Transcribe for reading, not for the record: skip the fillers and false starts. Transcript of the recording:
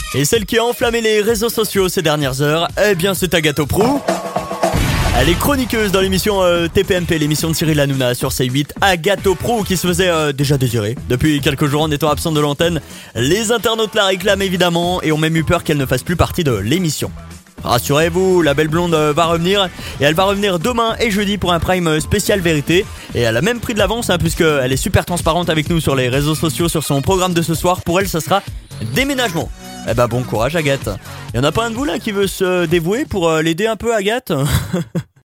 Et celle qui a enflammé les réseaux sociaux ces dernières heures, eh bien c'est Agathe Prou. Elle est chroniqueuse dans l'émission TPMP, l'émission de Cyril Hanouna sur C8. Agathe Prou qui se faisait déjà désirer depuis quelques jours en étant absente de l'antenne. Les internautes la réclament évidemment et ont même eu peur qu'elle ne fasse plus partie de l'émission. Rassurez-vous, la belle blonde va revenir et elle va revenir demain et jeudi pour un prime spécial vérité. Et elle a même pris de l'avance puisqu'elle est super transparente avec nous sur les réseaux sociaux, sur son programme de ce soir. Pour elle, ça sera déménagement. Eh ben bon courage Agathe. Y en a pas un de vous là qui veut se dévouer pour l'aider un peu Agathe?